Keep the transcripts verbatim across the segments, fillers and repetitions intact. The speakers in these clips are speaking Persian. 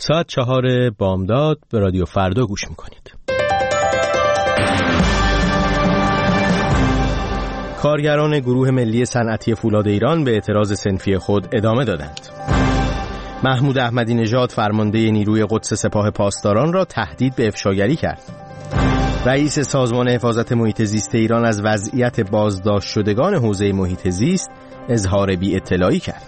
ساعت چهار بامداد به رادیو فردا گوش میکنید. کارگران گروه ملی صنعتی فولاد ایران به اعتراض صنفی خود ادامه دادند. محمود احمدی نژاد فرمانده نیروی قدس سپاه پاسداران را تهدید به افشاگری کرد. رئیس سازمان حفاظت محیط زیست ایران از وضعیت بازداشت شدگان حوزه محیط زیست اظهار بی اطلاعی کرد.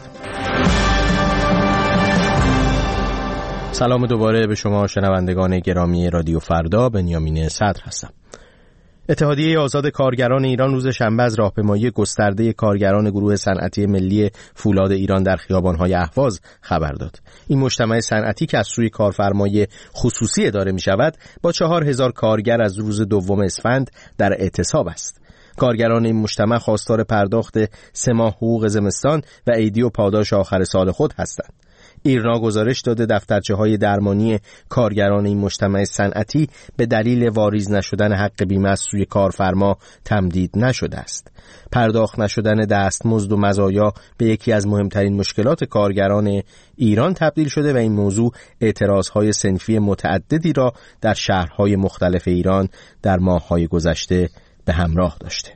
سلام دوباره به شما شنوندگان گرامی رادیو فردا، بنیامین صدر هستم. اتحادیه آزاد کارگران ایران روز شنبه از راهپیمایی گسترده کارگران گروه صنعتی ملی فولاد ایران در خیابان‌های اهواز خبر داد. این مجتمع صنعتی که از سوی کارفرمای خصوصی اداره می‌شود، با چهار هزار کارگر از روز دوم اسفند در اعتصاب است. کارگران این مجتمع خواستار پرداخت سه ماه حقوق زمستان و عیدی و پاداش آخر سال خود هستند. ایرنا گزارش داده دفترچه‌های درمانی کارگران این مجتمع صنعتی به دلیل واریز نشدن حق بیمه از سوی کارفرما تمدید نشده است. پرداخت نشدن دستمزد و مزایا به یکی از مهمترین مشکلات کارگران ایران تبدیل شده و این موضوع اعتراضهای صنفی متعددی را در شهرهای مختلف ایران در ماه‌های گذشته به همراه داشته.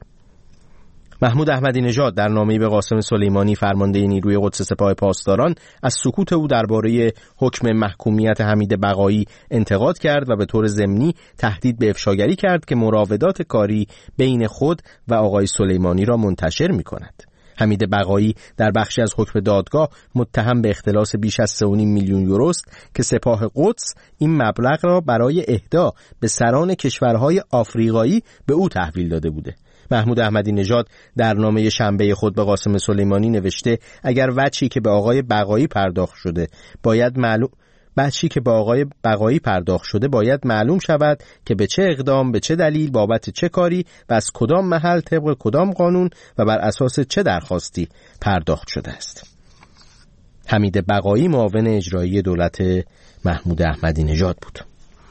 محمود احمدی نژاد در نامه‌ای به قاسم سلیمانی فرمانده نیروی قدس سپاه پاسداران از سکوت او درباره حکم محکومیت حمید بقایی انتقاد کرد و به طور ضمنی تهدید به افشاگری کرد که مراودات کاری بین خود و آقای سلیمانی را منتشر می‌کند. حمید بقایی در بخشی از حکم دادگاه متهم به اختلاس بیش از سه و نیم میلیون یورو است که سپاه قدس این مبلغ را برای اهدا به سران کشورهای آفریقایی به او تحویل داده بوده. محمود احمدی نژاد در نامه شنبه خود به قاسم سلیمانی نوشته اگر وجهی که به آقای بقایی پرداخت شده باید معلوم وجهی که به آقای بقایی پرداخت شده باید معلوم شود که به چه اقدام، به چه دلیل، بابت چه کاری و از کدام محل، طبق کدام قانون و بر اساس چه درخواستی پرداخت شده است. حمید بقایی معاون اجرایی دولت محمود احمدی نژاد بود.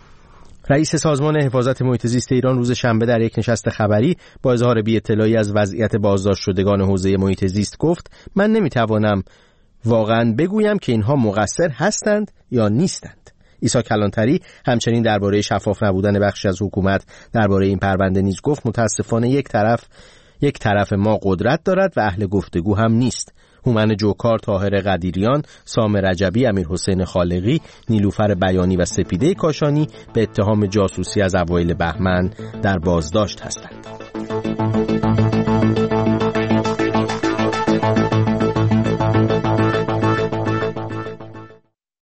رئیس سازمان حفاظت محیط زیست ایران روز شنبه در یک نشست خبری با اظهار بی اطلاعی از وضعیت بازداشت شدگان حوزه محیط زیست گفت من نمیتوانم واقعا بگویم که اینها مقصر هستند یا نیستند. عیسی کلانتری همچنین درباره شفاف نبودن بخشی از حکومت درباره این پرونده نیز گفت متاسفانه یک طرف یک طرف ما قدرت دارد و اهل گفتگو هم نیست. هومن جوکار، طاهر قدیریان، سام رجبی، امیر حسین خالقی، نیلوفر بیانی و سپیده کاشانی به اتهام جاسوسی از اوایل بهمن در بازداشت هستند.